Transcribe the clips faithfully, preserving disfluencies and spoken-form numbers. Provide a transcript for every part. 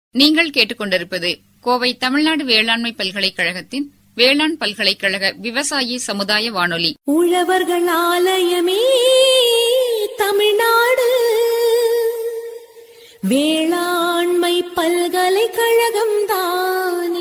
நீங்கள் கேட்டுக்கொண்டிருப்பது கோவை தமிழ்நாடு வேளாண்மை பல்கலைக்கழகத்தின் வேளாண் பல்கலைக்கழக விவசாயி சமுதாய வானொலி. உழவர்கள் ஆலயமே தமிழ்நாடு வேளாண்மை பல்கலைக்கழகம் தானே.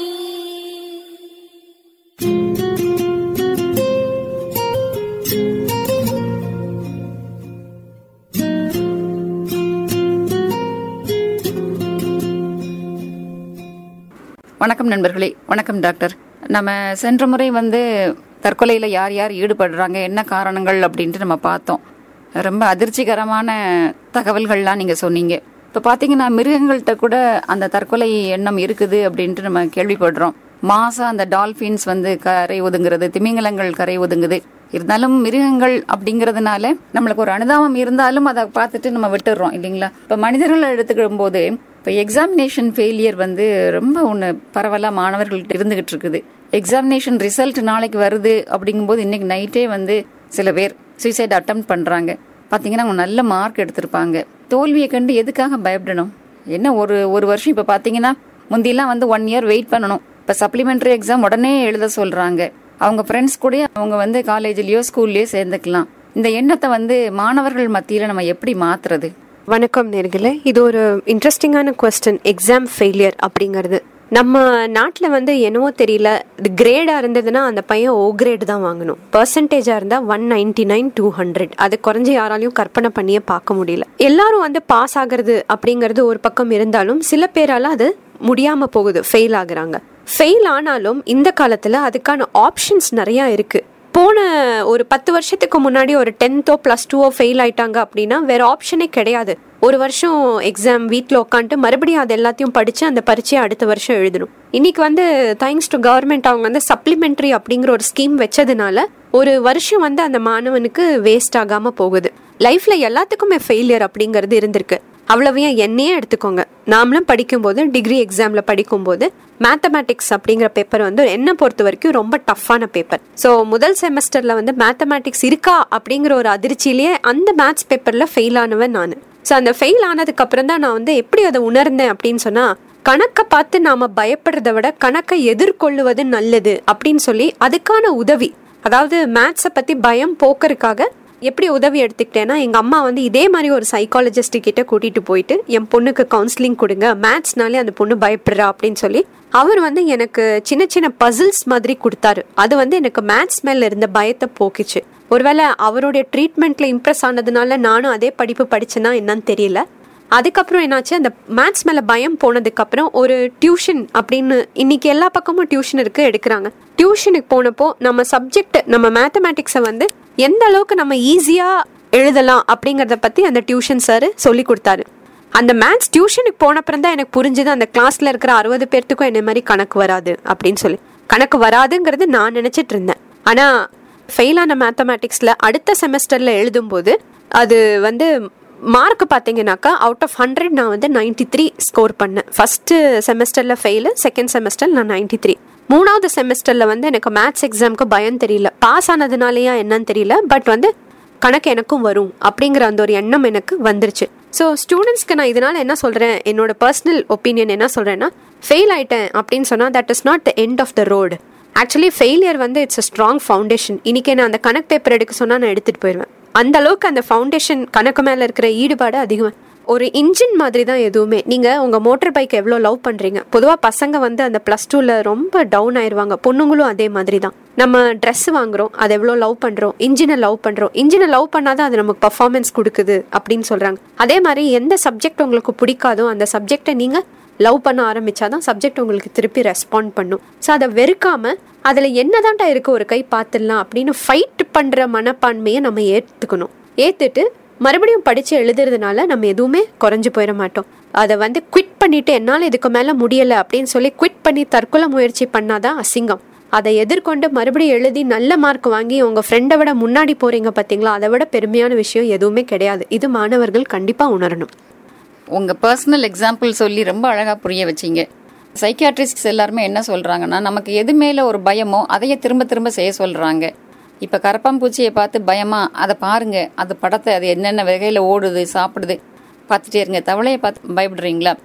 வணக்கம் நண்பர்களே. வணக்கம் டாக்டர். நம்ம சென்ற முறை வந்து தற்கொலையில் யார் யார் ஈடுபடுறாங்க, என்ன காரணங்கள் அப்படின்ட்டு நம்ம பார்த்தோம். ரொம்ப அதிர்ச்சிகரமான தகவல்கள்லாம் நீங்கள் சொன்னீங்க. இப்போ பார்த்தீங்கன்னா மிருகங்கள்கிட்ட கூட அந்த தற்கொலை எண்ணம் இருக்குது அப்படின்ட்டு நம்ம கேள்விப்படுறோம். மாசம் அந்த டால்ஃபின்ஸ் வந்து கரை ஒதுங்குறது, திமிங்கலங்கள் கரை ஒதுங்குது. இருந்தாலும் மிருகங்கள் அப்படிங்கிறதுனால நம்மளுக்கு ஒரு அனுதாபம் இருந்தாலும் அதை பார்த்துட்டு நம்ம விட்டுடுறோம் இல்லைங்களா? இப்போ மனிதர்களை எடுத்துக்கும் போது இப்போ எக்ஸாமினேஷன் ஃபெயிலியர் வந்து ரொம்ப ஒன்று பரவலாக மாணவர்கள்ட்ட இருந்துகிட்டு இருக்குது. எக்ஸாமினேஷன் ரிசல்ட் நாளைக்கு வருது அப்படிங்கும்போது இன்னைக்கு நைட்டே வந்து சில பேர் சூசைட் அட்டெம்ட் பண்ணுறாங்க. பார்த்தீங்கன்னா அவங்க நல்ல மார்க் எடுத்திருப்பாங்க. தோல்வியை கண்டு எதுக்காக பயப்படணும்? என்ன ஒரு ஒரு வருஷம் இப்போ பார்த்தீங்கன்னா முந்தியெல்லாம் வந்து ஒன் இயர் வெயிட் பண்ணணும். இப்போ சப்ளிமெண்ட்ரி எக்ஸாம் உடனே எழுத சொல்கிறாங்க. அவங்க ஃப்ரெண்ட்ஸ் கூட அவங்க வந்து காலேஜ்லேயோ ஸ்கூல்லையோ சேர்ந்துக்கலாம். இந்த எண்ணத்தை வந்து மாணவர்கள் மத்தியில் நம்ம எப்படி மாற்றுறது? வணக்கம் நேர்களே. இது ஒரு இன்ட்ரெஸ்டிங்கான கொஸ்டின். எக்ஸாம் ஃபெயிலியர் அப்படிங்கிறது நம்ம நாட்டில் வந்து என்னவோ தெரியல, இது கிரேடாக இருந்ததுன்னா அந்த பையன் ஓ கிரேடு தான் வாங்கணும். பர்சன்டேஜாக இருந்தால் one ninety nine to hundred அது குறைஞ்சி யாராலையும் கற்பனை பண்ணியே பார்க்க முடியல. எல்லாரும் வந்து பாஸ் ஆகிறது அப்படிங்கிறது ஒரு பக்கம் இருந்தாலும் சில பேரால அது முடியாமல் போகுது, ஃபெயில் ஆகுறாங்க. ஃபெயில் ஆனாலும் இந்த காலத்தில் அதுக்கான ஆப்ஷன்ஸ் நிறையா இருக்குது. போன ஒரு பத்து வருஷத்துக்கு முன்னாடி ஒரு டென்த்தோ பிளஸ் டூவோ ஃபெயில் ஆயிட்டாங்க அப்படின்னா வேற ஆப்ஷனே கிடையாது. ஒரு வருஷம் எக்ஸாம் வீட்டில் உட்காந்துட்டு மறுபடியும் அது எல்லாத்தையும் படித்து அந்த பரீட்சையை அடுத்த வருஷம் எழுதணும். இன்னைக்கு வந்து தேங்க்ஸ் டு கவர்மெண்ட் அவங்க வந்து சப்ளிமெண்ட்ரி அப்படிங்கிற ஒரு ஸ்கீம் வச்சதுனால ஒரு வருஷம் வந்து அந்த மாணவனுக்கு வேஸ்ட் ஆகாம போகுது. லைஃப்ல எல்லாத்துக்குமே ஃபெயிலியர் அப்படிங்கிறது இருந்திருக்கு. அவ்வளவையா என்னையே எடுத்துக்கோங்க. நாமளும் படிக்கும்போது டிகிரி எக்ஸாம்ல படிக்கும்போது மேத்தமேட்டிக்ஸ் அப்படிங்கிற பேப்பர் வந்து என்ன பொறுத்த வரைக்கும் ரொம்ப டஃப்பான பேப்பர். ஸோ முதல் செமஸ்டர்ல வந்து மேத்தமேட்டிக்ஸ் இருக்கா அப்படிங்கிற ஒரு அதிர்ச்சியிலேயே அந்த மேத்ஸ் பேப்பர்ல ஃபெயில் ஆனவன் நான். ஸோ அந்த ஃபெயில் ஆனதுக்கு அப்புறம் தான் நான் வந்து எப்படி அதை உணர்ந்தேன் அப்படின்னு சொன்னா, கணக்கை பார்த்து நாம பயப்படுறதை விட கணக்கை எதிர்கொள்ளுவது நல்லது அப்படின்னு சொல்லி அதுக்கான உதவி, அதாவது மேத்ஸை பத்தி பயம் போக்குறதுக்காக எப்படி உதவி எடுத்துக்கிட்டேன்னா, எங்க அம்மா வந்து இதே மாதிரி ஒரு சைக்காலஜிஸ்ட் கிட்ட கூட்டிட்டு போயிட்டு என் பொண்ணுக்கு கவுன்சிலிங் கொடுங்க, மேத்ஸ்னாலே அந்த பொண்ணு பயப்படுறா அப்படின்னு சொல்லி அவர் வந்து எனக்கு சின்ன சின்ன பசில்ஸ் மாதிரி கொடுத்தாரு. அது வந்து எனக்கு மேத்ஸ் மேல இருந்த பயத்தை போக்கிச்சு. ஒருவேளை அவருடைய ட்ரீட்மெண்ட்ல இம்ப்ரெஸ் ஆனதுனால நானும் அதே படிப்பு படிச்சேன்னா என்னன்னு தெரியல. அதுக்கப்புறம் என்னாச்சு, அந்த மேத்ஸ் மேல பயம் போனதுக்கு அப்புறம் ஒரு டியூஷன் அப்படின்னு இன்னைக்கு எல்லா பக்கமும் டியூஷன் இருக்கு, எடுக்கிறாங்க. டியூஷனுக்கு போனப்போ நம்ம சப்ஜெக்ட் நம்ம மேத்தமேட்டிக்ஸை வந்து எந்த அளவுக்கு நம்ம ஈஸியா எழுதலாம் அப்படிங்கறத பத்தி அந்த டியூஷன் சார் சொல்லி கொடுத்தாரு. அந்த மேத்ஸ் டியூஷனுக்கு போனப்புறம் தான் எனக்கு புரிஞ்சது, அந்த கிளாஸ்ல இருக்கிற அறுபது பேர்த்துக்கும் என்ன மாதிரி கணக்கு வராது அப்படின்னு சொல்லி. கணக்கு வராதுங்கிறது நான் நினைச்சிட்டு இருந்தேன். ஆனா ஃபெயிலான மேத்தமேட்டிக்ஸ்ல அடுத்த செமஸ்டர்ல எழுதும் போது அது வந்து மார்க் பார்த்தீங்கன்னாக்கா அவுட் ஆஃப் ஹண்ட்ரட் நான் வந்து நைன்டி த்ரீ ஸ்கோர் பண்ணேன். ஃபர்ஸ்ட் செமஸ்டர்ல ஃபெயிலு, செகண்ட் செமஸ்டர் நான் நைன்டி த்ரீ. மூணாவது செமஸ்டர்ல வந்து எனக்கு மேத்ஸ் எக்ஸாமுக்கு பயம் தெரியல, பாஸ் ஆனதுனாலயா என்னன்னு தெரியல, பட் வந்து கணக்கு எனக்கும் வரும் அப்படிங்கிற அந்த ஒரு எண்ணம் எனக்கு வந்துருச்சு. ஸோ ஸ்டூடெண்ட்ஸ்க்கு நான் இதனால என்ன சொல்றேன், என்னோட பர்சனல் ஒப்பீனியன் என்ன சொல்றேன்னா, ஃபெயில் ஆயிட்டேன் அப்படின்னு சொன்னா that is not the end of the road. Actually failure வந்து இட்ஸ் அ ஸ்ட்ராங் ஃபவுண்டேஷன். இன்னைக்கு நான் அந்த கணக்கு பேப்பர் எடுக்க சொன்னா நான் எடுத்துட்டு போயிடுவேன். அந்த அளவுக்கு அந்த ஃபவுண்டேஷன் கணக்கு மேல இருக்கிற ஈடுபாடு அதிகம். ஒரு இன்ஜின் மாதிரி தான் எதுவுமே. நீங்க உங்க மோட்டர் பைக் எவ்வளோ லவ் பண்றீங்க, பொதுவா பசங்க வந்து அந்த பிளஸ் டூல ரொம்ப டவுன் ஆயிருவாங்க, பொண்ணுங்களும் அதே மாதிரி தான். நம்ம ட்ரெஸ் வாங்குறோம், அதை எவ்வளோ லவ் பண்றோம், இன்ஜினை லவ் பண்றோம். இன்ஜினை லவ் பண்ணாதான் அது நமக்கு பர்ஃபார்மன்ஸ் கொடுக்குது அப்படின்னு சொல்றாங்க. அதே மாதிரி எந்த சப்ஜெக்ட் உங்களுக்கு பிடிக்காதோ அந்த சப்ஜெக்டை நீங்க லவ் பண்ண ஆரம்பிச்சாதான் சப்ஜெக்ட் உங்களுக்கு திருப்பி ரெஸ்பாண்ட் பண்ணும். ஸோ அதை வெறுக்காம அதுல என்னதான்டா இருக்கு ஒரு கை பார்த்துடலாம் அப்படின்னு ஃபைட் பண்ற மனப்பான்மையை நம்ம ஏத்துக்கணும். ஏத்துட்டு மறுபடியும் படிச்சு எழுதுறதுனால நம்ம எதுவுமே குறைஞ்சு போயிட மாட்டோம். அதை வந்து குவிட் பண்ணிட்டு என்னால இதுக்கு மேல முடியல அப்படின்னு சொல்லி குவிட் பண்ணி தற்கொலை முயற்சி பண்ணாதான் அசிங்கம். அதை எதிர்கொண்டு மறுபடியும் எழுதி நல்ல மார்க் வாங்கி உங்க ஃப்ரெண்டை விட முன்னாடி போறீங்க பாத்தீங்களா, அதை விட பெருமையான விஷயம் எதுவுமே கிடையாது. இது மாணவர்கள் கண்டிப்பா உணரணும். உங்க பர்சனல் எக்ஸாம்பிள் சொல்லி ரொம்ப அழகா புரிய வச்சீங்க. சைக்கியாட்ரிஸ்ட்ஸ் எல்லாருமே என்ன சொல்றாங்கன்னா, நமக்கு எது மேல ஒரு பயமோ அதையே திரும்ப திரும்ப செய்ய சொல்றாங்க. இப்ப கரப்பாம்பூச்சியை பார்த்து பயமா, அதை பாருங்க, அது படத்தை அது என்னென்ன வகையில ஓடுது சாப்பிடுது பார்த்துட்டே இருங்க. தவளையை பார்த்து பயப்படுறீங்களா?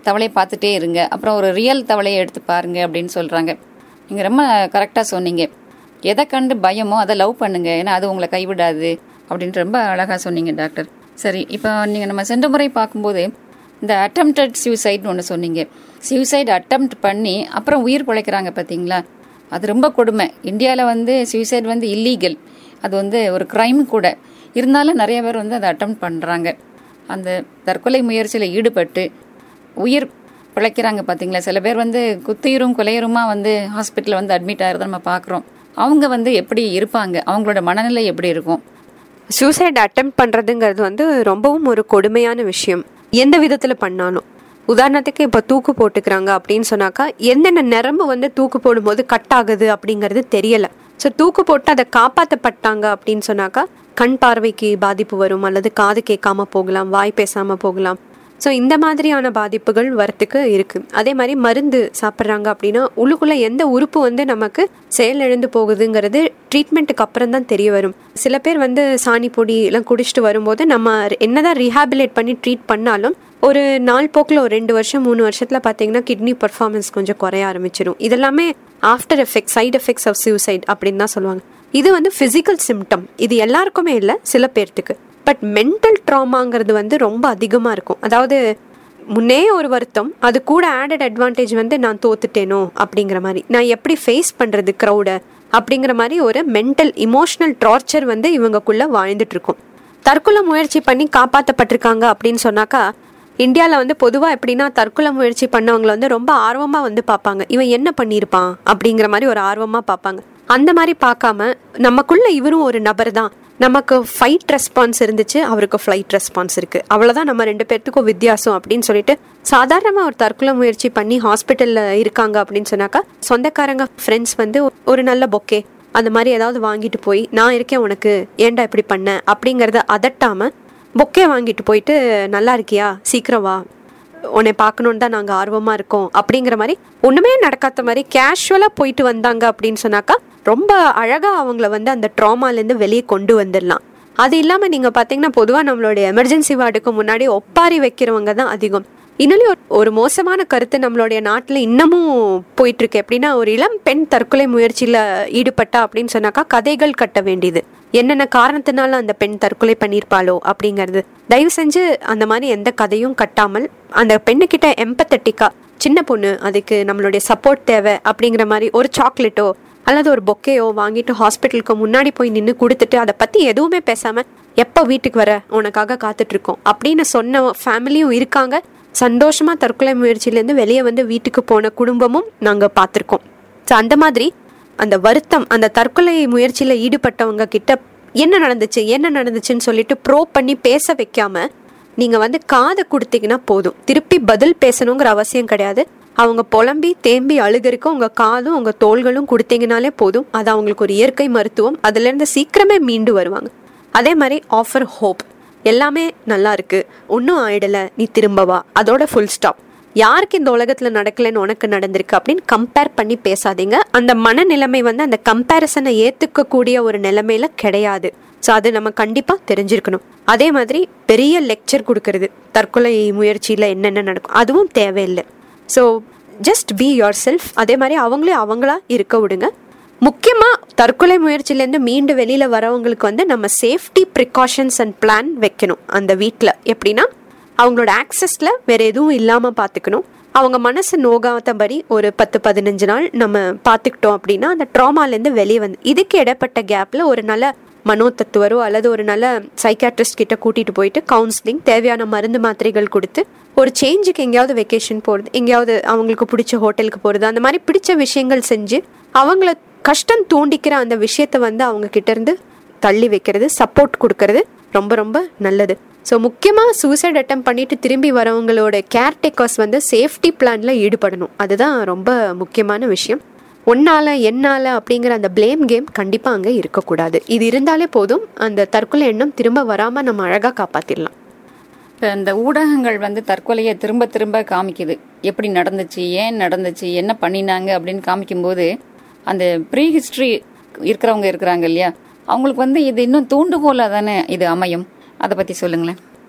தவளையை பார்த்துட்டே இருங்க, அப்புறம் ஒரு ரியல் தவளையை எடுத்து பாருங்க அப்படின்னு சொல்றாங்க. நீங்க ரொம்ப கரெக்டா சொன்னீங்க. எதை கண்டு பயமோ அதை லவ் பண்ணுங்க, ஏன்னா அது உங்களை கைவிடாது அப்படின்ட்டு ரொம்ப அழகா சொன்னீங்க டாக்டர். சரி, இப்போ நீங்க நம்ம சென்ற முறை பார்க்கும்போது இந்த அட்டெம்ப்டட் சூசைட்னு ஒன்று சொன்னீங்க. சூசைட் அட்டெம்ப்ட் பண்ணி அப்புறம் உயிர் பிழைக்கிறாங்க பார்த்தீங்களா, அது ரொம்ப கொடுமை. இந்தியாவில் வந்து சூசைட் வந்து இல்லீகல், அது வந்து ஒரு கிரைம் கூட. இருந்தாலும் நிறைய பேர் வந்து அதை அட்டெம்ப்ட் பண்ணுறாங்க. அந்த தற்கொலை முயற்சியில் ஈடுபட்டு உயிர் பிழைக்கிறாங்க பார்த்தீங்களா. சில பேர் வந்து குத்துயிரும் கொலையுருமா வந்து ஹாஸ்பிட்டலில் வந்து அட்மிட் ஆகிறத நம்ம பார்க்குறோம். அவங்க வந்து எப்படி இருப்பாங்க, அவங்களோட மனநிலை எப்படி இருக்கும்? சூசைட் அட்டெம்ப்ட் பண்ணுறதுங்கிறது வந்து ரொம்பவும் ஒரு கொடுமையான விஷயம், எந்த விதத்தில் பண்ணாலும். உதாரணத்துக்கு இப்போ தூக்கு போட்டுக்கிறாங்க அப்படின்னு சொன்னாக்கா என்னென்ன நரம்பு வந்து தூக்கு போடும்போது கட் ஆகுது அப்படிங்கிறது தெரியலை. ஸோ தூக்கு போட்டு அதை காப்பாற்றப்பட்டாங்க அப்படின்னு சொன்னாக்கா கண் பார்வைக்கு பாதிப்பு வரும், அல்லது காது கேட்காம போகலாம், வாய் பேசாமல் போகலாம். ஸோ இந்த மாதிரியான பாதிப்புகள் வரத்துக்கு இருக்குது. அதே மாதிரி மருந்து சாப்பிட்றாங்க அப்படின்னா உள்ளுக்குள்ளே எந்த உறுப்பு வந்து நமக்கு செயலிழந்து போகுதுங்கிறது ட்ரீட்மெண்ட்டுக்கு அப்புறம் தான் தெரிய வரும். சில பேர் வந்து சாணி பொடி எல்லாம் குடிச்சிட்டு வரும்போது நம்ம என்னதான் ரீஹாபிலேட் பண்ணி ட்ரீட் பண்ணாலும் ஒரு நாள் போக்கில் ஒரு ரெண்டு வருஷம் மூணு வருஷத்தில் பார்த்தீங்கன்னா கிட்னி பர்ஃபார்மன்ஸ் கொஞ்சம் குறைய ஆரம்பிச்சிடும். இதெல்லாமே after effect, side effects of suicide அப்படின்னு தான் சொல்லுவாங்க. இது வந்து ஃபிசிக்கல் சிம்டம், இது எல்லாருக்குமே இல்லை, சில பேர்த்துக்கு. பட் மென்டல் ட்ராமாங்கிறது வந்து ரொம்ப அதிகமாக இருக்கும். அதாவது முன்னே ஒரு வருத்தம், அது கூட ஆடட் அட்வான்டேஜ் வந்து நான் தோத்துட்டேனோ அப்படிங்கிற மாதிரி, நான் எப்படி ஃபேஸ் பண்ணுறது க்ரௌடை அப்படிங்கிற மாதிரி ஒரு மென்டல் இமோஷனல் டார்ச்சர் வந்து இவங்கக்குள்ளே வாழ்ந்துட்டு இருக்கும். தற்கொலை முயற்சி பண்ணி காப்பாற்றப்பட்டிருக்காங்க அப்படின்னு சொன்னாக்கா இந்தியாவில் வந்து பொதுவாக எப்படின்னா தற்கொலை முயற்சி பண்ணவங்களை வந்து ரொம்ப ஆர்வமாக வந்து பார்ப்பாங்க, இவன் என்ன பண்ணியிருப்பான் அப்படிங்கிற மாதிரி ஒரு ஆர்வமாக பார்ப்பாங்க. அந்த மாதிரி பார்க்காம நமக்குள்ள இவரும் ஒரு நபர் தான், நமக்கு ஃபைட் ரெஸ்பான்ஸ் இருந்துச்சு, அவருக்கு ஃப்ளைட் ரெஸ்பான்ஸ் இருக்குது, அவ்வளோதான் நம்ம ரெண்டு பேர்த்துக்கும் வித்தியாசம் அப்படின்னு சொல்லிட்டு சாதாரணமாக ஒரு தற்கொலை முயற்சி பண்ணி ஹாஸ்பிட்டலில் இருக்காங்க அப்படின்னு சொன்னாக்கா சொந்தக்காரங்க ஃப்ரெண்ட்ஸ் வந்து ஒரு நல்ல பொக்கே அந்த மாதிரி ஏதாவது வாங்கிட்டு போய் நான் இருக்கேன் உனக்கு, ஏன்டா இப்படி பண்ண அப்படிங்கிறத அதட்டாமல் பொக்கே வாங்கிட்டு போயிட்டு நல்லா இருக்கியா, சீக்கிரம் வா, உன்னை பார்க்கணுன்னு தான் நாங்கள் ஆர்வமாக இருக்கோம் அப்படிங்கிற மாதிரி ஒன்றுமே நடக்காத மாதிரி கேஷுவலாக போயிட்டு வந்தாங்க அப்படின்னு சொன்னாக்கா ரொம்ப அழகாக அவங்கள வந்து அந்த ட்ராமாலேருந்து வெளியே கொண்டு வந்துடலாம். அது இல்லாமல் நீங்கள் பார்த்தீங்கன்னா பொதுவாக நம்மளுடைய எமர்ஜென்சி வார்டுக்கு முன்னாடி ஒப்பாரி வைக்கிறவங்க தான் அதிகம். இன்னும் ஒரு மோசமான கருத்து நம்மளுடைய நாட்டில் இன்னமும் போயிட்டுருக்கு. எப்படின்னா ஒரு இளம் பெண் தற்கொலை முயற்சியில் ஈடுபட்டா அப்படின்னு சொன்னாக்கா கதைகள் கட்ட வேண்டியது, என்னென்ன காரணத்தினால அந்த பெண் தற்கொலை பண்ணியிருப்பாளோ அப்படிங்கிறது. தயவு செஞ்சு அந்த மாதிரி எந்த கதையும் கட்டாமல் அந்த பெண்ணுக்கிட்ட எம்பத்தட்டிக்கா, சின்ன பொண்ணு அதுக்கு நம்மளுடைய சப்போர்ட் தேவை அப்படிங்கிற மாதிரி ஒரு சாக்லேட்டோ அல்லது ஒரு பொக்கேயோ வாங்கிட்டு ஹாஸ்பிட்டலுக்கு முன்னாடி போய் நின்று கொடுத்துட்டு அதை பற்றி எதுவுமே பேசாமல் எப்போ வீட்டுக்கு வர உனக்காக காத்துட்ருக்கோம் அப்படின்னு சொன்ன ஃபேமிலியும் இருக்காங்க. சந்தோஷமாக தற்கொலை முயற்சியிலேருந்து வெளியே வந்து வீட்டுக்கு போன குடும்பமும் நாங்கள் பார்த்துருக்கோம். ஸோ அந்த மாதிரி அந்த வருத்தம், அந்த தற்கொலை முயற்சியில் ஈடுபட்டவங்க கிட்ட என்ன நடந்துச்சு என்ன நடந்துச்சுன்னு சொல்லிட்டு ப்ரோ பண்ணி பேச வைக்காம நீங்கள் வந்து காதை கொடுத்தீங்கன்னா போதும். திருப்பி பதில் பேசணுங்கிற அவசியம் கிடையாது. அவங்க புலம்பி தேம்பி அழுகிறக்கும் உங்கள் காதும் உங்கள் தோள்களும் கொடுத்தீங்கனாலே போதும். அது அவங்களுக்கு ஒரு இயற்கை மருத்துவம், அதுலேருந்து சீக்கிரமே மீண்டு வருவாங்க. அதே மாதிரி ஆஃபர் ஹோப், எல்லாமே நல்லா இருக்கு, ஒன்றும் ஆயிடலை, நீ திரும்பவா, அதோட ஃபுல் ஸ்டாப். யாருக்கு இந்த உலகத்தில் நடக்கலைன்னு உனக்கு நடந்திருக்கு அப்படின்னு கம்பேர் பண்ணி பேசாதீங்க. அந்த மனநிலைமை வந்து அந்த கம்பேரிசனை ஏற்றுக்கக்கூடிய ஒரு நிலைமையில கிடையாது. ஸோ அது நம்ம கண்டிப்பாக தெரிஞ்சிருக்கணும். அதே மாதிரி பெரிய லெக்சர் கொடுக்கறது தற்கொலை முயற்சியில் என்னென்ன நடக்கும் அதுவும் தேவையில்லை. So just be yourself. அதே மாதிரி அவங்களே அவங்களா இருக்க விடுங்க. முக்கியமாக தற்கொலை முயற்சியிலேருந்து மீண்டு வெளியில் வரவங்களுக்கு வந்து நம்ம சேஃப்டி ப்ரிகாஷன்ஸ் அண்ட் பிளான் வைக்கணும். அந்த வீட்டில் எப்படின்னா அவங்களோட ஆக்சஸில் வேறு எதுவும் இல்லாமல் பார்த்துக்கணும். அவங்க மனசு நோகாதபடி ஒரு பத்து பதினஞ்சு நாள் நம்ம பார்த்துக்கிட்டோம் அப்படின்னா அந்த ட்ராமாலேருந்து வெளியே வந்து இதுக்கு இடப்பட்ட கேப்பில் ஒரு நல்ல மனோ தத்துவரோ அல்லது ஒரு நல்ல சைக்காட்ரிஸ்ட் கிட்ட கூட்டிகிட்டு போயிட்டு கவுன்சிலிங், தேவையான மருந்து மாத்திரைகள் கொடுத்து ஒரு சேஞ்சுக்கு எங்கேயாவது வெக்கேஷன் போகிறது, எங்கேயாவது அவங்களுக்கு பிடிச்ச ஹோட்டலுக்கு போகிறது, அந்த மாதிரி பிடிச்ச விஷயங்கள் செஞ்சு அவங்கள கஷ்டம் தூண்டிக்கிற அந்த விஷயத்தை வந்து அவங்க கிட்ட இருந்து தள்ளி வைக்கிறது, சப்போர்ட் கொடுக்கறது ரொம்ப ரொம்ப நல்லது. ஸோ முக்கியமாக சூசைட் அட்டெம்ப்ட் பண்ணிட்டு திரும்பி வரவங்களோட கேர்டேக்கர்ஸ் வந்து சேஃப்டி பிளானில் ஈடுபடணும். அதுதான் ரொம்ப முக்கியமான விஷயம். ஒன்னால என்னால அப்படிங்கிற அந்த பிளேம் கேம் கண்டிப்பாக அங்கே இருக்கக்கூடாது. இது இருந்தாலே போதும், அந்த தற்கொலை எண்ணம் திரும்ப வராமல் நம்ம அழகாக காப்பாற்றிடலாம். இப்போ இந்த ஊடகங்கள் வந்து தற்கொலையை திரும்ப திரும்ப காமிக்குது, எப்படி நடந்துச்சு, ஏன் நடந்துச்சு, என்ன பண்ணினாங்க அப்படின்னு காமிக்கும்போது அந்த ப்ரீ ஹிஸ்ட்ரி இருக்கிறவங்க இருக்கிறாங்க இல்லையா, அவங்களுக்கு வந்து இது இன்னும் தூண்டுகோலாக தானே இது அமையும். அதை பற்றி சொல்லுங்களேன்.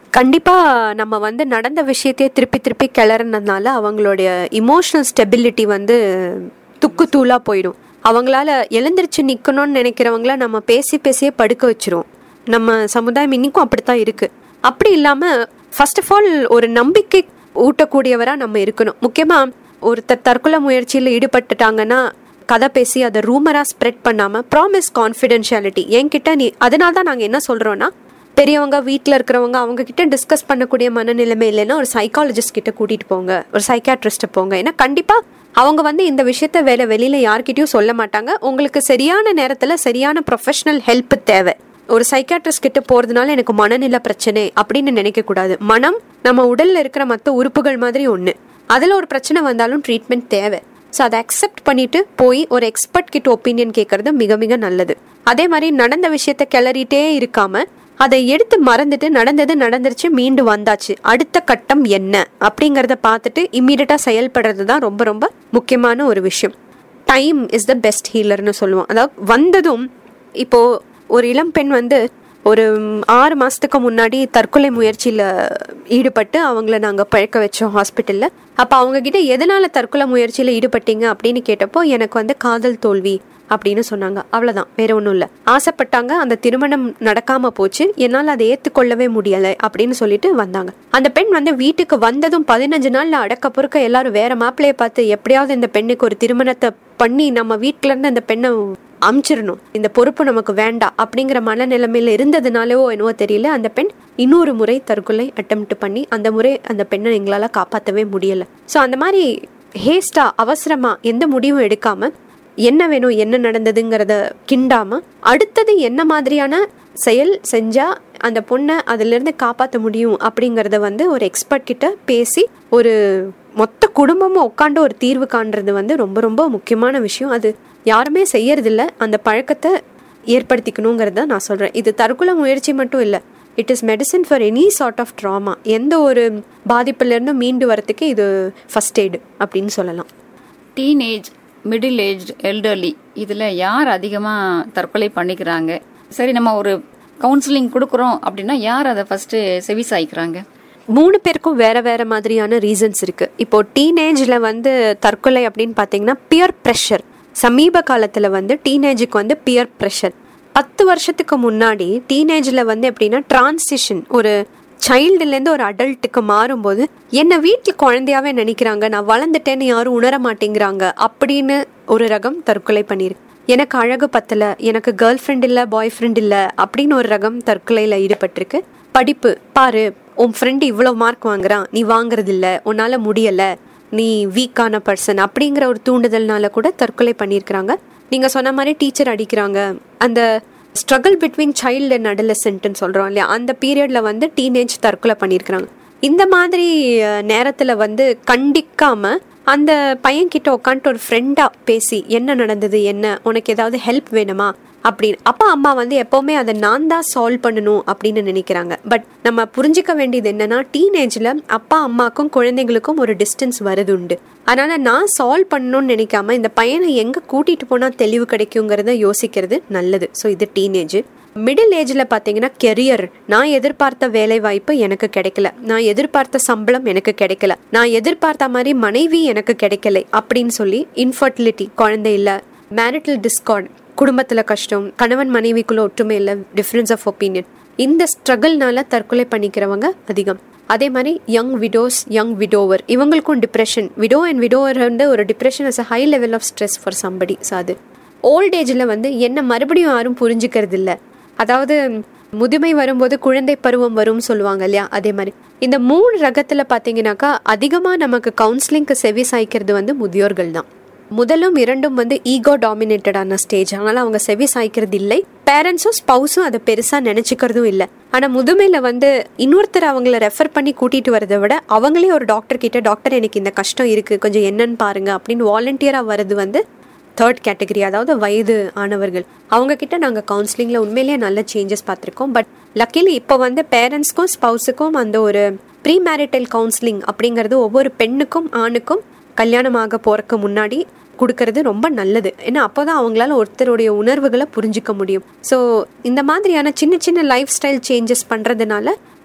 கண்டிப்பா நம்ம வந்து நடந்த விஷயத்தையே திருப்பி திருப்பி கிளறனதுனால அவங்களுடைய இமோஷனல் ஸ்டெபிலிட்டி வந்து துக்கு தூளா போயிடும். அவங்களால எழுந்திரிச்சு நிக்கணும்னு நினைக்கிறவங்கள நம்ம பேசி பேசியே படுக்க வச்சிரும். நம்ம சமுதாயம் இன்னைக்கும் அப்படித்தான் இருக்கு. அப்படி இல்லாம ஃபர்ஸ்ட் ஆஃப் ஆல் ஒரு நம்பிக்கை ஊட்டக்கூடியவரா நம்ம இருக்கணும். முக்கியமா ஒருத்தர் தற்கொலை முயற்சியில் ஈடுபட்டுட்டாங்கன்னா கதை பேசி அதை ரூமரா ஸ்ப்ரெட் பண்ணாம ப்ராமிஸ் கான்ஃபிடென்ஷியாலிட்டி என்கிட்ட நீ. அதனால தான் நாங்க என்ன சொல்றோம்னா, பெரியவங்க வீட்டில் இருக்கிறவங்க அவங்க கிட்ட டிஸ்கஸ் பண்ணக்கூடிய மனநிலைமை இல்லைன்னா ஒரு சைக்காலஜிஸ்ட் கிட்ட கூட்டிட்டு போங்க, ஒரு சைக்காட்ரிஸ்ட் போங்க. ஏன்னா கண்டிப்பா அவங்க வந்து இந்த விஷயத்த வேற வெளியில யார்கிட்டயும் சொல்ல மாட்டாங்க. உங்களுக்கு சரியான நேரத்துல சரியான ப்ரொஃபஷனல் ஹெல்ப் தேவை. ஒரு சைக்காட்ரிஸ்ட் கிட்ட போறதுனால எனக்கு மனநிலை பிரச்சனை அப்படின்னு நினைக்க கூடாது. மனம் நம்ம உடல்ல இருக்கிற மற்ற உறுப்புகள் மாதிரி ஒண்ணு. அதுல ஒரு பிரச்சனை வந்தாலும் ட்ரீட்மெண்ட் தேவை. ஸோ அதை அக்செப்ட் பண்ணிட்டு போய் ஒரு எக்ஸ்பர்ட் கிட்ட ஒப்பீனியன் கேட்கறது மிக மிக நல்லது. அதே மாதிரி நடந்த விஷயத்த கிளறிட்டே இருக்காம அதை எடுத்து மறந்துட்டு நடந்தது நடந்துருச்சு, மீண்டு வந்தாச்சு, அடுத்த கட்டம் என்ன அப்படிங்கறத பார்த்துட்டு இம்மீடியட்டா செயல்படுறது தான் ரொம்ப ரொம்ப முக்கியமான ஒரு விஷயம். டைம் இஸ் த பெஸ்ட் ஹீலர்னு சொல்லுவோம். அதாவது வந்ததும் இப்போ ஒரு இளம் பெண் வந்து ஒரு ஆறு மாசத்துக்கு முன்னாடி தற்கொலை முயற்சியில ஈடுபட்டு அவங்கள நாங்க பழக்க வச்சோம் ஹாஸ்பிட்டல்ல. அப்ப அவங்க கிட்ட எதனால தற்கொலை முயற்சியில ஈடுபட்டீங்க அப்படின்னு கேட்டப்போ எனக்கு வந்து காதல் தோல்வி அப்படின்னு சொன்னாங்க. அவ்வளவுதான், வேற ஒன்றும் இல்லை. ஆசைப்பட்டாங்க, அந்த திருமணம் நடக்காம போச்சு, என்னால் அதை ஏற்றுக்கொள்ளவே முடியலை அப்படின்னு சொல்லிட்டு வந்தாங்க. அந்த பெண் வந்து வீட்டுக்கு வந்ததும் பதினஞ்சு நாள்ல அடக்க பொறுக்க எல்லாரும் வேற மாப்பிள்ளைய பார்த்து எப்படியாவது இந்த பெண்ணுக்கு ஒரு திருமணத்தை பண்ணி நம்ம வீட்டுல இருந்து அந்த பெண்ணை அமிச்சிடணும், இந்த பொறுப்பு நமக்கு வேண்டாம் அப்படிங்கிற மனநிலைமையில இருந்ததுனாலவோ என்னவோ தெரியல, அந்த பெண் இன்னொரு முறை தற்கொலை அட்டெம்ப்ட் பண்ணி அந்த முறை அந்த பெண்ணை எங்களால காப்பாற்றவே முடியல. ஸோ அந்த மாதிரி ஹேஸ்டா அவசரமா எந்த முடிவும் எடுக்காம என்ன வேணும் என்ன நடந்ததுங்கிறத கிண்டாம அடுத்தது என்ன மாதிரியான செயல் செஞ்சா அந்த பொண்ணை அதுல இருந்து காப்பாற்ற முடியும் அப்படிங்கறத வந்து ஒரு எக்ஸ்பர்ட் கிட்ட பேசி ஒரு மொத்த குடும்பமும் உட்காந்து ஒரு தீர்வு காண்றது வந்து ரொம்ப ரொம்ப முக்கியமான விஷயம். அது யாருமே செய்யறது இல்லை. அந்த பழக்கத்தை ஏற்படுத்திக்கணுங்கிறத நான் சொல்றேன். இது தற்கொலை முயற்சி மட்டும் இல்லை, it is medicine for any sort of trauma. எந்த ஒரு பாதிப்புல இருந்து மீண்டு வரத்துக்கு இது ஃபர்ஸ்ட் எய்டு அப்படின்னு சொல்லலாம். டீனேஜ், மிடில் ஏஜ், எல்டர்லி இதுல யார் அதிகமா தற்கொலை பண்ணிக்கிறாங்க? சரி, நம்ம ஒரு கவுன்சிலிங் கொடுக்குறோம் அப்படின்னா யார் அதை ஃபர்ஸ்ட் செவி சாய்க்கிறாங்க? மூணு பேருக்கும் வேற வேற மாதிரியான ரீசன்ஸ் இருக்கு. இப்போ டீனேஜ்ல வந்து தற்கொலை அப்படின்னு பாத்தீங்கன்னா பியர் ப்ரெஷர். சமீப காலத்துல வந்து டீனேஜுக்கு வந்து பியர் ப்ரெஷர். பத்து வருஷத்துக்கு முன்னாடி டீனேஜ்ல வந்து எப்படின்னா டிரான்சிஷன், ஒரு சைல்டுலேருந்து ஒரு அடல்ட்டுக்கு மாறும்போது என்ன வீட்டில் குழந்தையாவே நினைக்கிறாங்க, நான் வளர்ந்துட்டேன்னு யாரும் உணர மாட்டேங்கிறாங்க அப்படின்னு ஒரு ரகம் தற்கொலை பண்ணிருக்கு. எனக்கு அழகு பத்தல, எனக்கு கேர்ள் ஃப்ரெண்ட் இல்ல, பாய் ஃப்ரெண்ட் இல்ல அப்படின்னு ஒரு ரகம் தற்கொலையில ஈடுபட்டிருக்கு. படிப்பு பாரு, உன் ஃப்ரெண்டு இவ்வளவு மார்க் வாங்குறான், நீ வாங்குறது இல்ல, உன்னால முடியல, நீ வீக்கான பர்சன் அப்படிங்கிற ஒரு தூண்டுதல்னால கூட தற்கொலை பண்ணியிருக்கிறாங்க. நீங்க சொன்ன மாதிரி டீச்சர் அடிக்கிறாங்க. அந்த ஸ்ட்ரகிள் பிட்வீன் சைல்டு அண்ட் அடலசென்ட்னு சொல்றோம் இல்லையா, அந்த பீரியட்ல வந்து டீனேஜ் தற்கொலை பண்ணியிருக்கிறாங்க. இந்த மாதிரி நேரத்துல வந்து கண்டிக்காம அந்த பையன் கிட்ட உட்காந்துட்டு ஒரு ஃப்ரெண்டா பேசி என்ன நடந்தது, என்ன உனக்கு ஏதாவது ஹெல்ப் வேணுமா அப்படின்னு. அப்பா அம்மா வந்து எப்பவுமே அதை நான் தான் சால்வ் பண்ணணும் அப்படின்னு நினைக்கிறாங்க. பட் நம்ம புரிஞ்சுக்க வேண்டியது என்னன்னா, டீனேஜ்ல அப்பா அம்மாக்கும் குழந்தைங்களுக்கும் ஒரு டிஸ்டன்ஸ் வருது உண்டு. அதனால நான் சால்வ் பண்ணணும்னு நினைக்காம இந்த பையனை எங்க கூட்டிட்டு போனா தெளிவு கிடைக்குங்கிறத யோசிக்கிறது நல்லது. ஸோ இது டீனேஜ். மிடில் ஏஜ்ல பாத்தீங்கன்னா கெரியர், நான் எதிர்பார்த்த வேலை வாய்ப்பு எனக்கு கிடைக்கல, நான் எதிர்பார்த்த சம்பளம் எனக்கு கிடைக்கல, நான் எதிர்பார்த்த மாதிரி மனைவி எனக்கு கிடைக்கல அப்படின்னு சொல்லி இன்ஃபர்டிலிட்டி, குழந்தை இல்ல, மேரிட்டல் டிஸ்கார்ட், குடும்பத்துல கஷ்டம், கணவன் மனைவிக்குள்ள ஒற்றுமை இல்ல, டிஃபரன்ஸ் ஆஃப் ஒப்பீனியன், இந்த ஸ்ட்ரகிள்னால தற்கொலை பண்ணிக்கிறவங்க அதிகம். அதே மாதிரி யங் விடோஸ், யங் விடோவர், இவங்களுக்கும் டிப்ரெஷன். விடோ அண்ட் விடோவர் வந்து ஒரு depression is a high level of stress for somebody. So அது ஓல்ட் ஏஜ்ல வந்து என்ன மறுபடியும் யாரும் புரிஞ்சுக்கிறது இல்லை. அதாவது முதுமை வரும்போது குழந்தை பருவம் வரும் சொல்லுவாங்க இல்லையா, அதே மாதிரி இந்த மூணு ரகத்துல பாத்தீங்கன்னாக்கா அதிகமா நமக்கு கவுன்சிலிங்க்கு செவி சாய்க்கிறது வந்து முதியோர்கள் தான். முதலும் இரண்டும் வந்து ஈகோ டாமினேட்டடான ஸ்டேஜ், அதனால அவங்க செவி சாய்க்கிறது இல்லை. பேரண்ட்ஸும் ஸ்பௌஸும் அதை பெருசா நினைச்சுக்கிறதும் இல்லை. ஆனா முதுமையில வந்து இன்னொருத்தர் அவங்கள ரெஃபர் பண்ணி கூட்டிட்டு வரதை விட அவங்களே ஒரு டாக்டர் கிட்ட, டாக்டர் எனக்கு இந்த கஷ்டம் இருக்கு, கொஞ்சம் என்னன்னு பாருங்க அப்படின்னு வாலண்டியரா வருது வந்து தேர்ட் கேட்டகரி, அதாவது வயது ஆனவர்கள். அவங்க கிட்ட நாங்க கவுன்சிலிங்ல உண்மையிலேயே நல்ல சேஞ்சஸ் பார்த்திருக்கோம். பட் லக்கிலி இப்போ வந்து பேரண்ட்ஸ்க்கும் ஸ்பௌஸுக்கும் அந்த ஒரு ப்ரீ மேரிட்டல் கவுன்சிலிங் அப்படிங்கிறது ஒவ்வொரு பெண்ணுக்கும் ஆணுக்கும் கல்யாணமாக போறதுக்கு முன்னாடி கொடுக்கறது ரொம்ப நல்லது. ஏன்னா அப்போதான் அவங்களால ஒருத்தருடைய உணர்வுகளை புரிஞ்சுக்க முடியும். ஸோ இந்த மாதிரியான சின்ன சின்ன லைஃப் ஸ்டைல் சேஞ்சஸ் பண்றதுனால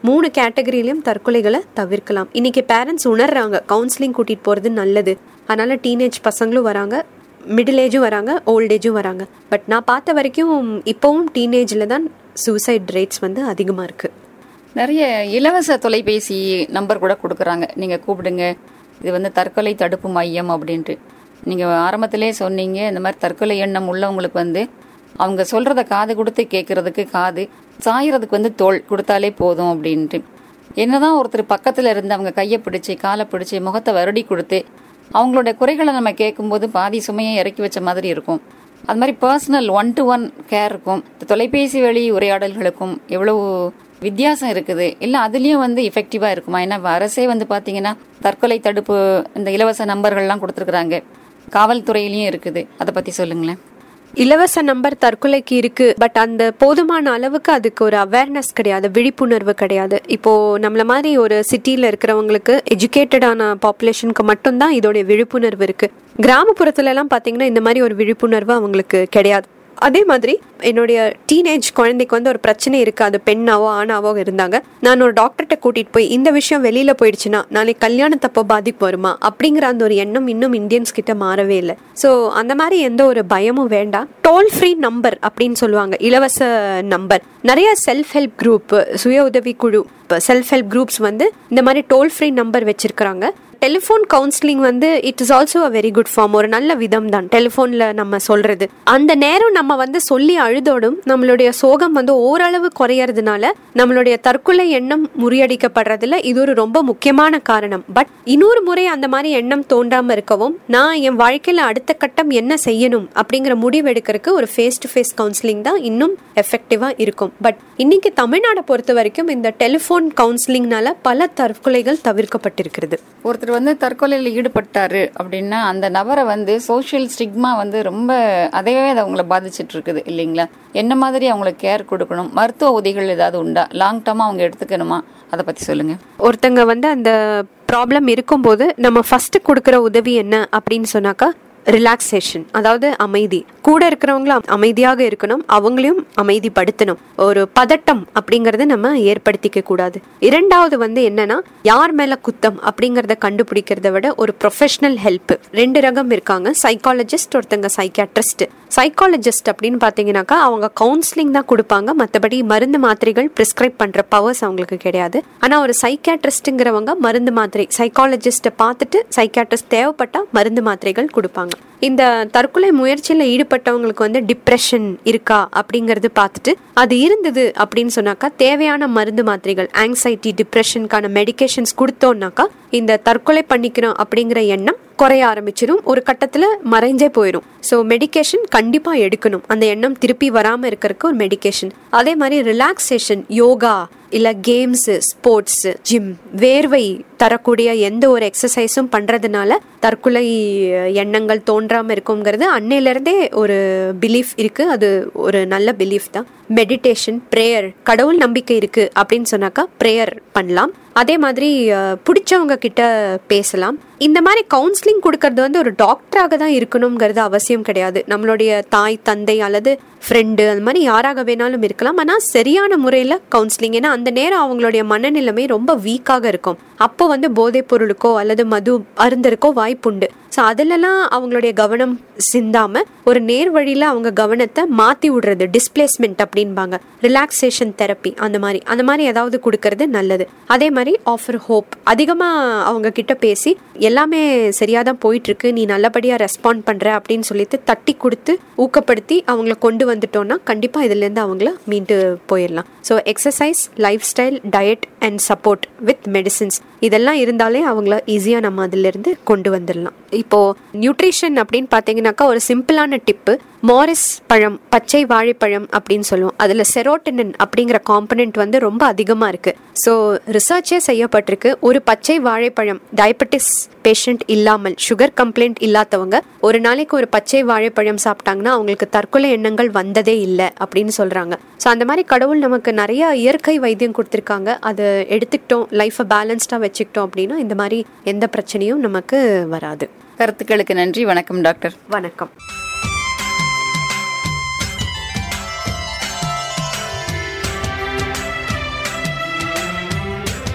மூணு கேட்டகரியிலையும் தற்கொலைகளை தவிர்க்கலாம். இன்னைக்கு பேரண்ட்ஸ் உணர்றாங்க கவுன்சிலிங் கூட்டிட்டு போறது நல்லது, அதனால டீனேஜ் பசங்களும் வராங்க, மிடில் ஏஜும் வராங்க, ஓல்ட் ஏஜும் வராங்க. பட் நான் பார்த்த வரைக்கும் இப்போவும் டீனேஜில் தான் சூசைட் ரேட்ஸ் வந்து அதிகமாக இருக்குது. நிறைய இலவச தொலைபேசி நம்பர் கூட கொடுக்குறாங்க, நீங்கள் கூப்பிடுங்க, இது வந்து தற்கொலை தடுப்பு மையம் அப்படின்ட்டு. நீங்கள் ஆரம்பத்திலே சொன்னீங்க இந்த மாதிரி தற்கொலை எண்ணம் உள்ளவங்களுக்கு வந்து அவங்க சொல்கிறத காது கொடுத்து கேட்குறதுக்கு காது, சாயறதுக்கு வந்து தோல் கொடுத்தாலே போதும் அப்படின்ட்டு. என்னதான் ஒருத்தர் பக்கத்தில் இருந்து அவங்க கையை பிடிச்சி காலை பிடிச்சி முகத்தை வருடி கொடுத்து அவங்களோட குறைகளை நம்ம கேட்கும்போது பாதி சுமையை இறக்கி வச்ச மாதிரி இருக்கும். அது மாதிரி personal one to one care இருக்கும். தொலைபேசி வழி உரையாடல்களுக்கும் எவ்வளவு வித்தியாசம் இருக்குது, இல்லை அதுலேயும் வந்து எஃபெக்டிவாக இருக்குமா? ஏன்னா அரசே வந்து பார்த்தீங்கன்னா தற்கொலை தடுப்பு இந்த இலவச நம்பர்கள்லாம் கொடுத்துருக்குறாங்க, காவல்துறையிலையும் இருக்குது. அதை பற்றி சொல்லுங்களேன். இலவச நம்பர் தற்கொலைக்கு இருக்கு, பட் அந்த போதுமான அளவுக்கு அதுக்கு ஒரு அவேர்னஸ் கிடையாது, விழிப்புணர்வு கிடையாது. இப்போ நம்மள மாதிரி ஒரு சிட்டியில இருக்கிறவங்களுக்கு, எஜுகேட்டடான பாப்புலேஷனுக்கு மட்டும்தான் இதோடைய விழிப்புணர்வு இருக்கு. கிராமப்புறத்துல எல்லாம் பாத்தீங்கன்னா இந்த மாதிரி ஒரு விழிப்புணர்வு அவங்களுக்கு கிடையாது. அதே மாதிரி என்னுடைய டீனேஜ் குழந்தைக்கு வந்து ஒரு பிரச்சனை இருக்கு, அது பெண்ணாவோ ஆணாவோ இருந்தாங்க, நான் ஒரு டாக்டர்கிட்ட கூட்டிட்டு போய் இந்த விஷயம் வெளியில போயிடுச்சுன்னா நாளைக்கு கல்யாணத்தப்போ பாதிப்பு வருமா அப்படிங்கிற அந்த ஒரு எண்ணம் இன்னும் இந்தியன்ஸ் கிட்ட மாறவே இல்லை. ஸோ அந்த மாதிரி எந்த ஒரு பயமும் வேண்டாம். டோல் ஃப்ரீ நம்பர் அப்படின்னு சொல்லுவாங்க, இலவச நம்பர். நிறைய செல்ஃப் ஹெல்ப் குரூப், சுய உதவி குழு, செல்ஃப் ஹெல்ப் குரூப்ஸ் வந்து இந்த மாதிரி டோல் ஃப்ரீ நம்பர் வச்சிருக்கிறாங்க. டெலிஃபோன் கவுன்சிலிங் வந்து it is also a very good form. ஒரு நல்ல விதம் தான் டெலிஃபோன்ல நம்ம சொல்றது. அந்த நேரம் நம்ம வந்து சொல்லி அழுதோடும் நம்மளுடைய சோகம் வந்து ஓரளவு குறையறதுனால நம்மளுடைய தற்கொலை எண்ணம் முறியடிக்கப்படுறதுல இது ஒரு ரொம்ப முக்கியமான காரணம். பட் இன்னொரு முறை அந்த மாதிரி எண்ணம் தோன்றாம இருக்கவும் நான் என் வாழ்க்கையில அடுத்த கட்டம் என்ன செய்யணும் அப்படிங்கிற முடிவு எடுக்கிறதுக்கு ஒரு ஃபேஸ் டு ஃபேஸ் கவுன்சிலிங் தான் இன்னும் எஃபெக்டிவா இருக்கும். பட் இன்னைக்கு தமிழ்நாடை பொறுத்த வரைக்கும் இந்த டெலிஃபோன் கவுன்சிலிங்னால பல தற்கொலைகள் தவிர்க்கப்பட்டிருக்கிறது. ஒருத்தர் வந்து தற்கொலையில் ஈடுபட்டாரு அப்படின்னா அந்த நபரை வந்து சோஷியல் ஸ்டிக்மா வந்து ரொம்ப அதையே அவங்களை பாதிச்சுட்டு இருக்குது இல்லைங்களா? என்ன மாதிரி அவங்களுக்கு கேர் கொடுக்கணும்? மருத்துவ உதவிகள் ஏதாவது உண்டா? லாங் டர்மா அவங்க எடுத்துக்கணுமா? அதை பத்தி சொல்லுங்க. ஒருத்தங்க வந்து அந்த ப்ராப்ளம் இருக்கும்போது நம்ம ஃபர்ஸ்ட் கொடுக்கற உதவி என்ன அப்படின்னு சொன்னாக்கா ரிலாக்ஸேஷன், அதாவது அமைதி. கூட இருக்கிறவங்களும் அமைதியாக இருக்கணும், அவங்களையும் அமைதிப்படுத்தணும். ஒரு பதட்டம் அப்படிங்கறத நம்ம ஏற்படுத்திக்க கூடாது. இரண்டாவது வந்து என்னன்னா யார் மேல குத்தம் அப்படிங்கறத கண்டுபிடிக்கிறத விட ஒரு ப்ரொஃபஷனல் ஹெல்ப். ரெண்டு ரகம் இருக்காங்க, சைக்காலஜிஸ்ட், ஒருத்தங்க சைக்கியாட்ரிஸ்ட். சைக்காலஜிஸ்ட் அப்படின்னு பாத்தீங்கன்னாக்கா அவங்க கவுன்சிலிங் தான் கொடுப்பாங்க, மற்றபடி மருந்து மாத்திரைகள் பிரிஸ்கிரைப் பண்ற பவர்ஸ் அவங்களுக்கு கிடையாது. ஆனா ஒரு சைக்கியாட்ரிஸ்ட்ங்கிறவங்க மருந்து மாத்திரை, சைக்காலஜிஸ்ட பார்த்துட்டு சைக்கியாட்ரிஸ்ட் தேவைப்பட்டா மருந்து மாத்திரைகள் கொடுப்பாங்க. இந்த தற்கொலை முயற்சியில ஈடுபட்டவங்களுக்கு வந்து டிப்ரெஷன் இருக்கா அப்படிங்கறது பார்த்துட்டு அது இருந்தது அப்படின்னு சொன்னாக்கா தேவையான மருந்து மாத்திரைகள், ஆங்ஸைட்டி டிப்ரெஷனுக்கான மெடிகேஷன்ஸ் கொடுத்தோம்னாக்கா இந்த தற்கொலை பண்ணிக்கிறோம் அப்படிங்கிற எண்ணம் குறைய ஆரம்பிச்சிடும், ஒரு கட்டத்துல மறைஞ்சே போயிடும். ஸோ மெடிகேஷன் கண்டிப்பா எடுக்கணும், அந்த எண்ணம் திருப்பி வராம இருக்கிறதுக்கு ஒரு மெடிகேஷன். அதே மாதிரி ரிலாக்ஸேஷன், யோகா இல்ல கேம்ஸ், ஸ்போர்ட்ஸ், ஜிம், வேர்வை தரக்கூடிய எந்த ஒரு எக்ஸசைஸும் பண்றதுனால தற்கொலை எண்ணங்கள் தோன்றாம இருக்குங்கிறது அன்னையில இருந்தே ஒரு பிலீஃப் இருக்கு. அது ஒரு நல்ல பிலீஃப் தான். மெடிடேஷன், பிரேயர், கடவுள் நம்பிக்கை இருக்கு அப்படின்னு சொன்னாக்கா பிரேயர் பண்ணலாம். அதே மாதிரி பிடிச்சவங்க கிட்ட பேசலாம். இந்த மாதிரி கவுன்சிலிங் கொடுக்கறது வந்து ஒரு டாக்டராக தான் இருக்கணும்ங்கிறது அவசியம் கிடையாது. நம்மளுடைய தாய் தந்தை அல்லது ஃப்ரெண்டு அந்த மாதிரி யாராக வேணாலும் இருக்கலாம். ஆனால் சரியான முறையில் கவுன்சிலிங். ஏன்னா அந்த நேரம் அவங்களுடைய மனநிலைமை ரொம்ப வீக்காக இருக்கும். அப்போ வந்து போதைப் பொருளுக்கோ அல்லது மது அருந்தருக்கோ வாய்ப்புண்டு. ஸோ அதிலெல்லாம் அவங்களுடைய கவனம் சிந்தாம ஒரு நேர் வழியில அவங்க கவனத்தை மாத்தி விடுறது, டிஸ்பிளேஸ்மெண்ட் அப்படின்பாங்க, ரிலாக்ஸேஷன் தெரப்பி, அந்த மாதிரி அந்த மாதிரி ஏதாவது கொடுக்கறது நல்லது. அதே மாதிரி ஆஃபர் ஹோப், அதிகமா அவங்க கிட்ட பேசி எல்லாமே சரியாதான் போயிட்டு இருக்கு, நீ நல்லபடியா ரெஸ்பாண்ட் பண்ற அப்படின்னு சொல்லிட்டு தட்டி கொடுத்து ஊக்கப்படுத்தி அவங்கள கொண்டு வந்துட்டோம்னா கண்டிப்பா இதுல இருந்து அவங்கள மீண்டு போயிடலாம். So exercise, lifestyle, diet and support with medicines இதெல்லாம் இருந்தாலே அவங்கள ஈஸியா நம்ம அதுல இருந்து கொண்டு வந்துடலாம். இப்போ நியூட்ரிஷன் அப்படின்னு பாத்தீங்கன்னாக்கா ஒரு சிம்பிளான டிப்பு, மாரிஸ் பழம், பச்சை வாழைப்பழம் அப்படின்னு சொல்லுவோம். அதுல செரோட்டனின் அப்படிங்கிற காம்பனன்ட் வந்து ரொம்ப அதிகமா இருக்கு. ஸோ ரிசர்ச்சே செய்யப்பட்டிருக்கு. ஒரு பச்சை வாழைப்பழம் டயபெட்டிஸ் பேஷண்ட் இல்லாமல், சுகர் கம்ப்ளைண்ட் இல்லாதவங்க ஒரு நாளைக்கு ஒரு பச்சை வாழைப்பழம் சாப்பிட்டாங்கன்னா அவங்களுக்கு தற்கொலை எண்ணங்கள் வந்ததே இல்லை அப்படின்னு சொல்றாங்க. ஸோ அந்த மாதிரி கடவுள் நமக்கு நிறைய இயற்கை வைத்தியம் கொடுத்துருக்காங்க. அதை எடுத்துக்கிட்டோம், லைஃபை பேலன்ஸ்டா வச்சுக்கிட்டோம் அப்படின்னா இந்த மாதிரி எந்த பிரச்சனையும் நமக்கு வராது. கருத்துக்களுக்கு நன்றி. வணக்கம் டாக்டர். வணக்கம்.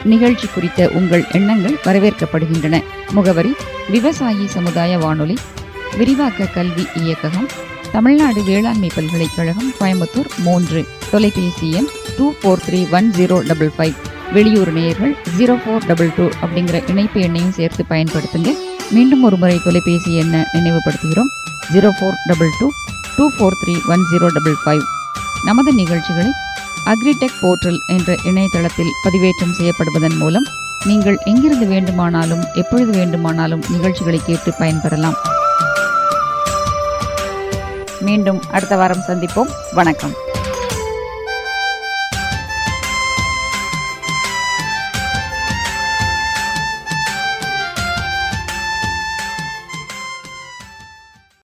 நிகழ்ச்சி குறித்த உங்கள் எண்ணங்கள் வரவேற்கப்படுகின்றன. முகவரி விவசாயி சமுதாய வானொலி, விரிவாக்க கல்வி இயக்ககம், தமிழ்நாடு வேளாண்மை பல்கலைக்கழகம், கோயம்புத்தூர் மூன்று. தொலைபேசி எண் two four three one zero double five. வெளியூர் நேயர்கள் ஜீரோ ஃபோர் டபுள் டூ அப்படிங்கிற இணைப்பு எண்ணையும் சேர்த்து பயன்படுத்துங்க. மீண்டும் ஒரு முறை தொலைபேசி எண்ணை நினைவுபடுத்துகிறோம், zero four double two two four three one zero double five. நமது நிகழ்ச்சிகளை அக்ரிடெக் போர்ட்டல் என்ற இணையதளத்தில் பதிவேற்றம் செய்யப்படுவதன் மூலம் நீங்கள் எங்கிருந்து வேண்டுமானாலும் எப்பொழுது வேண்டுமானாலும் நிகழ்ச்சிகளை கேட்டு பயன்பெறலாம். மீண்டும் அடுத்த வாரம் சந்திப்போம். வணக்கம்.